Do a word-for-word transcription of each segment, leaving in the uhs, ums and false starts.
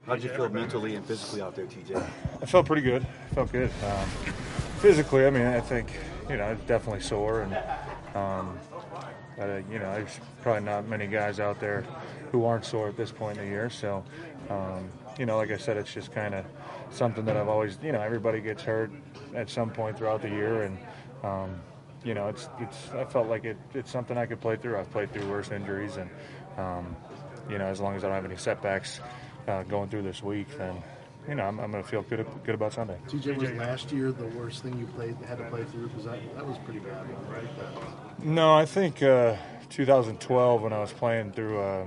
How'd you feel mentally and physically out there, T J? I felt pretty good. I felt good. Um, physically, I mean, I think, you know, it's definitely sore. And, um, but, uh, you know, there's probably not many guys out there who aren't sore at this point in the year. So, um, you know, like I said, it's just kind of something that I've always, you know, everybody gets hurt at some point throughout the year. And, um, you know, it's, it's, I felt like it, it's something I could play through. I've played through worse injuries. And, um, you know, as long as I don't have any setbacks uh, going through this week, then, you know, I'm, I'm going to feel good good about Sunday. T J, was last year the worst thing you played had to play through? Because that, that was pretty bad, right? That... No, I think uh, two thousand twelve when I was playing through uh,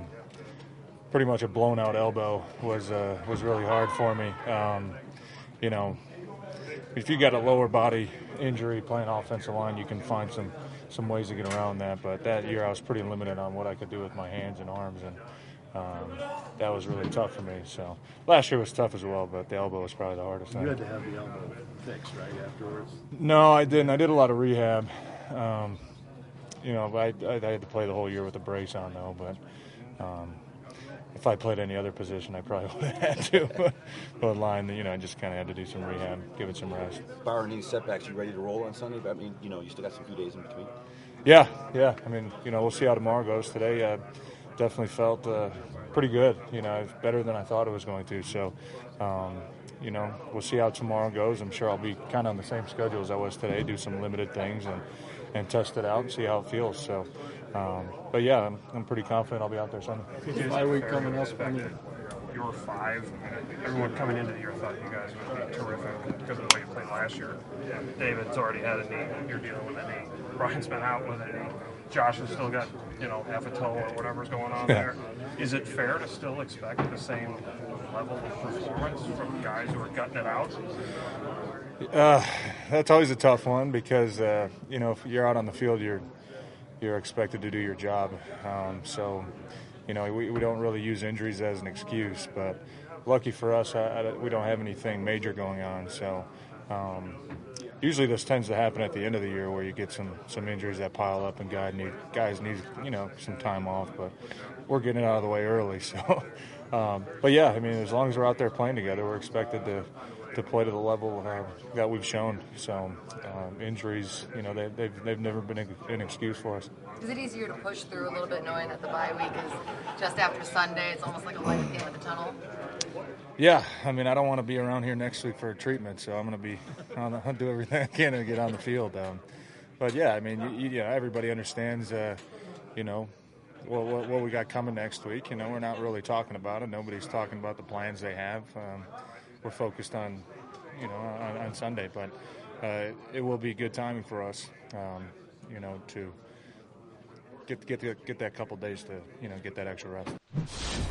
pretty much a blown out elbow was uh, was really hard for me. Um, you know, if you got a lower body injury playing offensive line, you can find some some ways to get around that. But that year I was pretty limited on what I could do with my hands and arms, and Um, that was really tough for me. So last year was tough as well, but the elbow was probably the hardest thing. You had to have the elbow fixed, right, afterwards? No, I didn't. I did a lot of rehab. Um, you know, I, I, I had to play the whole year with a brace on, though. But um, if I played any other position, I probably would have had to. But line, you know, I just kind of had to do some rehab, give it some rest. Barring these setbacks, you ready to roll on Sunday? I mean, you know, you still got some few days in between. Yeah, yeah. I mean, you know, we'll see how tomorrow goes. Today, uh, definitely felt uh, pretty good. You know, it's better than I thought it was going to. So, um, you know, we'll see how tomorrow goes. I'm sure I'll be kind of on the same schedule as I was today, do some limited things and, and test it out and see how it feels. So, um, but yeah, I'm, I'm pretty confident I'll be out there Sunday. Bye week coming up. You were five. Everyone coming into the year thought you guys would be terrific because of the way you played last year. David's already had a knee. You're dealing with a knee. Brian's been out with a knee. Josh has still got, you know, half a toe or whatever's going on there. Is it fair to still expect the same level of performance from guys who are gutting it out? Uh, that's always a tough one because, uh, you know, if you're out on the field, you're you're expected to do your job. Um, so, you know, we, we don't really use injuries as an excuse. But lucky for us, I, I, we don't have anything major going on. So, um, usually this tends to happen at the end of the year where you get some, some injuries that pile up and guys need, guys need, you know, some time off. But we're getting it out of the way early. So, um, but, yeah, I mean, as long as we're out there playing together, we're expected to, to play to the level uh, that we've shown. So um, injuries, you know, they, they've, they've never been an excuse for us. Is it easier to push through a little bit knowing that the bye week is just after Sunday? It's almost like a light at the end of the tunnel. Yeah, I mean, I don't want to be around here next week for a treatment, so I'm going to be on the, I'll do everything I can to get on the field. Um, but yeah, I mean, you, you know, everybody understands, uh, you know, what, what, what we got coming next week. You know, we're not really talking about it. Nobody's talking about the plans they have. Um, we're focused on, you know, on, on Sunday, but uh, it will be good timing for us, um, you know, to get get get that couple days to, you know, get that extra rest.